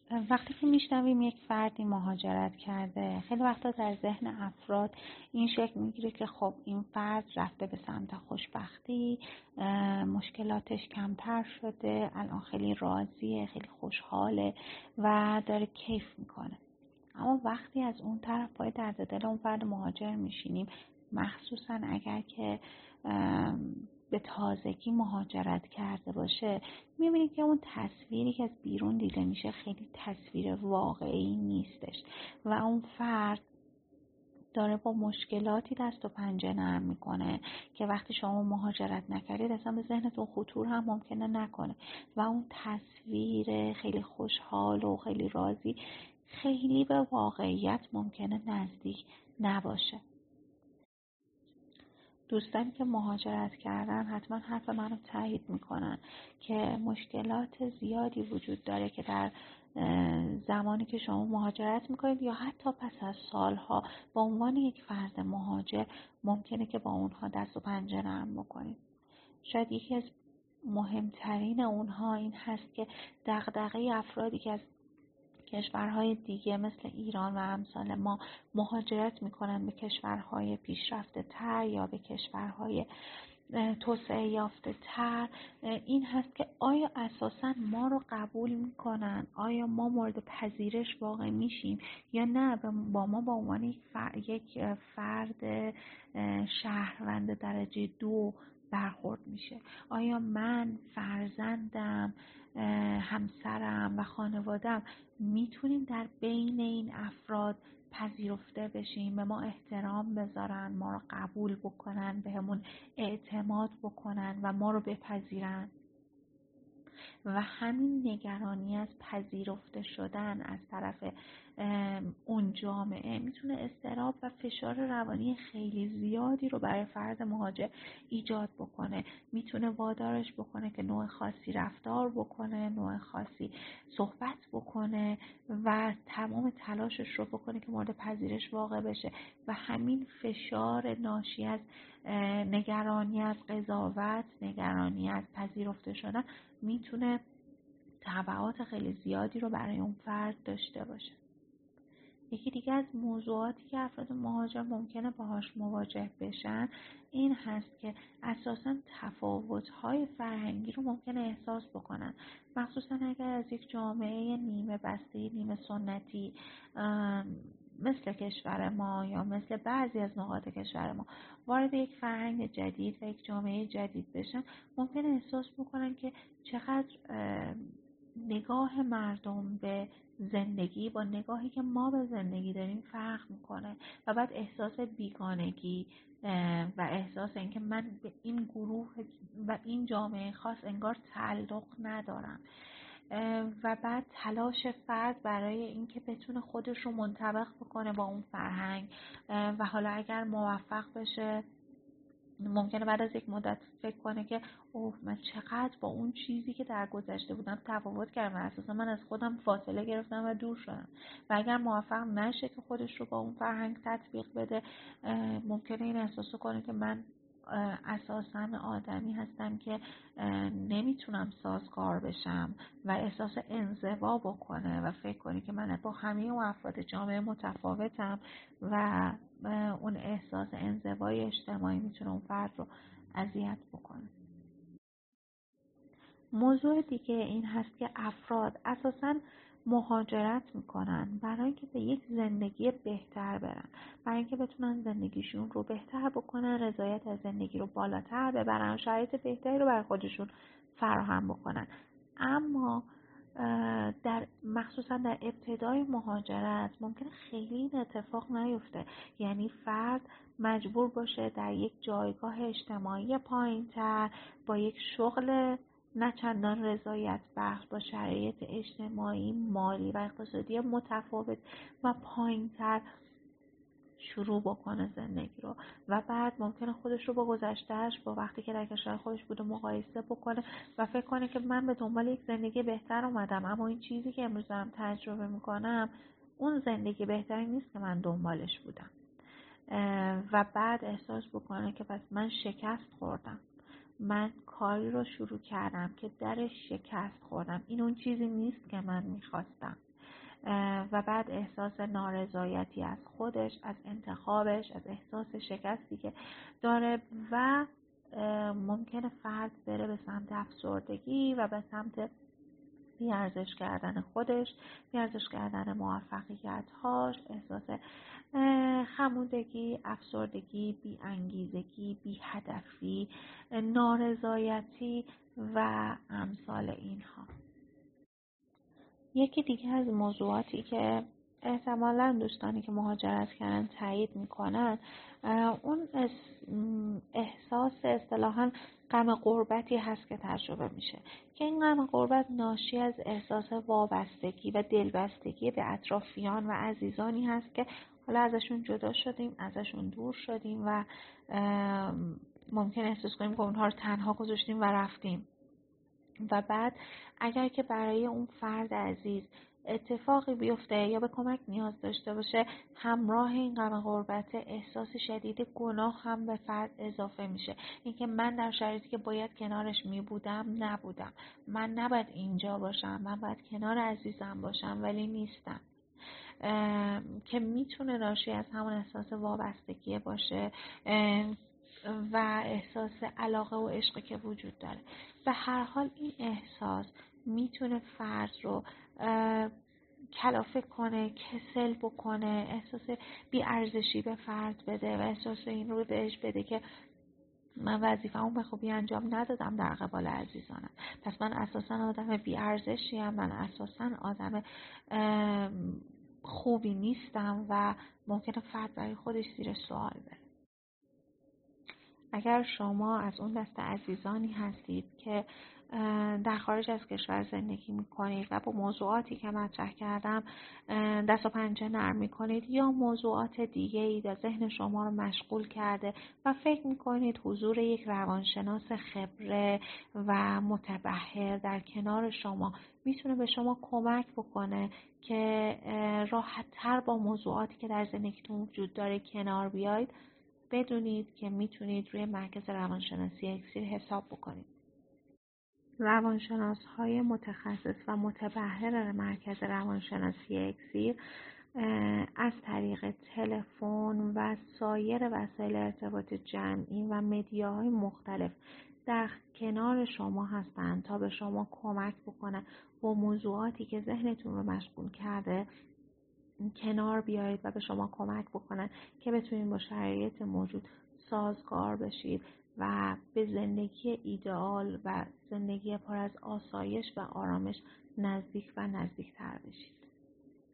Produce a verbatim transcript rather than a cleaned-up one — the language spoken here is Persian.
وقتی که میشنویم یک فردی مهاجرت کرده، خیلی وقتا در ذهن افراد این شکل میگیره که خب این فرد رفته به سمت خوشبختی، مشکلاتش کمتر شده، الان خیلی راضیه، خیلی خوشحاله و داره کیف میکنه. اما وقتی از اون طرف پای درد دل اون فرد مهاجر میشینیم، مخصوصا اگر که به تازگی مهاجرت کرده باشه، میبینید که اون تصویری که از بیرون دیده میشه خیلی تصویر واقعی نیستش و اون فرد داره با مشکلاتی دست و پنجه نرم میکنه که وقتی شما مهاجرت نکردید اصلا به ذهنتون خطور هم ممکنه نکنه و اون تصویر خیلی خوشحال و خیلی راضی خیلی به واقعیت ممکنه نزدیک نباشه. دوستانی که مهاجرت کردن حتما حرف منو تایید میکنن که مشکلات زیادی وجود داره که در زمانی که شما مهاجرت میکنید یا حتی پس از سالها به عنوان یک فرد مهاجر ممکنه که با اونها دست و پنجه نرم بکنید. شاید یکی از مهمترین اونها این هست که دغدغه افرادی که از کشورهای دیگه مثل ایران و امثال ما مهاجرت میکنن به کشورهای پیشرفته تر یا به کشورهای توسعه یافته تر این هست که آیا اساساً ما رو قبول میکنن؟ آیا ما مورد پذیرش واقع میشیم یا نه با ما با عنوان یک فرد شهروند درجه دو برخورد میشه؟ آیا من، فرزندم، همسرم و خانوادم میتونیم در بین این افراد پذیرفته بشیم، به ما احترام بذارن، ما رو قبول بکنن، به همون اعتماد بکنن و ما رو بپذیرن؟ و همین نگرانی از پذیرفته شدن از طرف اون جامعه میتونه اضطراب و فشار روانی خیلی زیادی رو برای فرد مهاجر ایجاد بکنه. میتونه وادارش بکنه که نوع خاصی رفتار بکنه، نوع خاصی صحبت بکنه و تمام تلاشش رو بکنه که مورد پذیرش واقع بشه و همین فشار ناشی از نگرانی از قضاوت، نگرانی از پذیرفته شدن میتونه تبعات خیلی زیادی رو برای اون فرد داشته باشه. یکی دیگه از موضوعاتی که افراد مهاجر ممکنه باهاش مواجه بشن این هست که اساساً تفاوت‌های فرهنگی رو ممکنه احساس بکنن، مخصوصاً اگر از یک جامعه نیمه بسته نیمه سنتی مثل کشور ما یا مثل بعضی از نقاط کشور ما وارد یک فرهنگ جدید و یک جامعه جدید بشن، ممکنه احساس بکنن که چقدر نگاه مردم به زندگی با نگاهی که ما به زندگی داریم فرق میکنه و بعد احساس بیگانگی و احساس اینکه من به این گروه و این جامعه خاص انگار تعلق ندارم و بعد تلاش فرد برای اینکه بتونه خودش رو منطبق بکنه با اون فرهنگ و حالا اگر موفق بشه ممکنه بعد از یک مدت فکر کنه که اوه من چقدر با اون چیزی که در گذشته بودم تفاوت کردم و اساسا من از خودم فاصله گرفتم و دور شدم. و اگر موفق نشه که خودش رو با اون فرهنگ تطبیق بده ممکنه این احساسو کنه که من اساساً آدمی هستم که نمیتونم سازگار بشم و احساس انزوا بکنه و فکر کنه که من با همه اون افراد جامعه متفاوتم و اون احساس انزوای اجتماعی میتونه اون فرد رو اذیت بکنه. موضوع دیگه این هست که افراد اساساً مهاجرت میکنن برای اینکه به یک زندگی بهتر برن، برای اینکه بتونن زندگیشون رو بهتر بکنن، رضایت از زندگی رو بالاتر ببرن، شرایط بهتری رو برای خودشون فراهم بکنن. اما در مخصوصا در ابتدای مهاجرت ممکنه خیلی این اتفاق نیفته، یعنی فرد مجبور باشه در یک جایگاه اجتماعی پایین‌تر با یک شغل نه چندان رضایت بخش با شرایط اجتماعی، مالی و اقتصادی متفاوت و پایین‌تر شروع بکنه زندگی رو و بعد ممکنه خودش رو با گذشتهش با وقتی که در کشور خودش بوده مقایسه بکنه و فکر کنه که من به دنبال یک زندگی بهتر اومدم، اما این چیزی که امروز دارم تجربه میکنم اون زندگی بهتری نیست که من دنبالش بودم و بعد احساس بکنه که پس من شکست خوردم، من کاری رو شروع کردم که درش شکست خوردم، این اون چیزی نیست که من میخواستم. و بعد احساس نارضایتی از خودش، از انتخابش، از احساس شکستی که داره و ممکنه فرد بره به سمت افسردگی و به سمت بی‌ارزش کردن خودش، بی‌ارزش کردن موفقیت‌هاش، احساس خمودگی، افسردگی، بی‌انگیزگی، بی‌هدفی، نارضایتی و امثال اینها. یکی دیگه از موضوعاتی که احتمالاً دوستانی که مهاجرت کردن تایید میکنن اون احساس اصطلاحاً غم غربتی هست که تجربه میشه که این غم غربت ناشی از احساس وابستگی و دلبستگی به اطرافیان و عزیزانی هست که حالا ازشون جدا شدیم، ازشون دور شدیم و ممکن احساس کنیم که اونها رو تنها گذاشتیم و رفتیم و بعد اگر که برای اون فرد عزیز اتفاقی بیفته یا به کمک نیاز داشته باشه، همراه این غم غربت احساس شدید گناه هم به فرد اضافه میشه. اینکه من در شرایطی که باید کنارش می بودم نبودم، من نباید اینجا باشم، من باید کنار عزیزم باشم ولی نیستم، که میتونه ناشی از همون احساس وابستگی باشه و احساس علاقه و عشقی که وجود داره. به هر حال این احساس میتونه فرد رو کلافه کنه، کسل بکنه، احساس بی‌ارزشی به فرد بده و احساس این رو بهش بده که من وظیفه‌مو به خوبی انجام ندادم در قبال عزیزانم، پس من اساساً آدم بی‌ارزشیم، من اساساً آدم خوبی نیستم و ممکنه فرد برای خودش زیر سوال بره. اگر شما از اون دسته عزیزانی هستید که در خارج از کشور زندگی میکنید و با موضوعاتی که مطرح کردم دست و پنجه نرم میکنید یا موضوعات دیگه ای در ذهن شما رو مشغول کرده و فکر میکنید حضور یک روانشناس خبره و متبحر در کنار شما میتونه به شما کمک بکنه که راحت تر با موضوعاتی که در زندگیتون وجود داره کنار بیاید، بدونید که میتونید روی مرکز روانشناسی اکسیر حساب بکنید. روانشناس های متخصص و متبحر مرکز روانشناسی اکسیر از طریق تلفن و سایر وسایل ارتباط جمعی و مدیاهای مختلف در کنار شما هستند تا به شما کمک بکنن با موضوعاتی که ذهنتون رو مشغول کرده کنار بیایید و به شما کمک بکنن که بتونید با شرایط موجود سازگار بشید و به زندگی ایدئال و زندگی پر از آسایش و آرامش نزدیک و نزدیکتر بشید.